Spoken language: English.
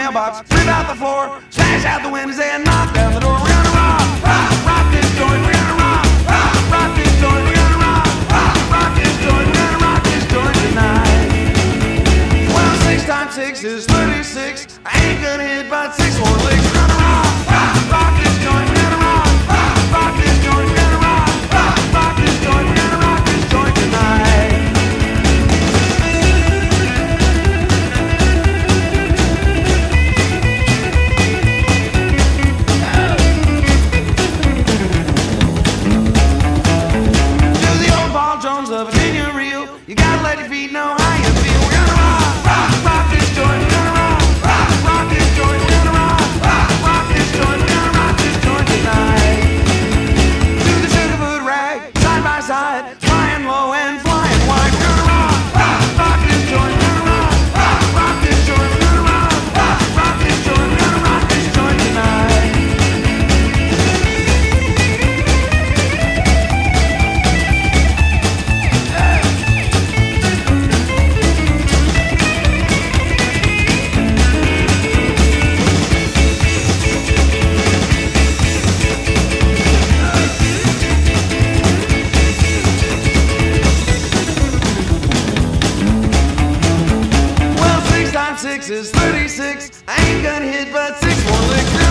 mailbox, rip out the floor, smash out the windows and knock down the door. We're gonna rock this joint, we're gonna rock this joint, we're gonna rock this joint, we're gonna rock this joint tonight. Well, 6 times 6 is 36. I ain't gonna hit but 6 more licks. We're gonna rock this joint, we're gonna rock this joint, we're gonna rock this joint, we're gonna rock this joint tonight. Of it in your reel, you gotta let your feet know how you feel. We're gonna rock this joint. We're gonna rock this joint. We're gonna rock this joint. We're gonna rock this joint tonight. To the sugarfoot rag, side by side, flying low and flying wide. We're gonna rock this joint. We're gonna rock this joint. We're gonna rock this joint. We're gonna rock this joint tonight. Well, 6 times 6 is 36. I ain't gonna hit but 6 more licks.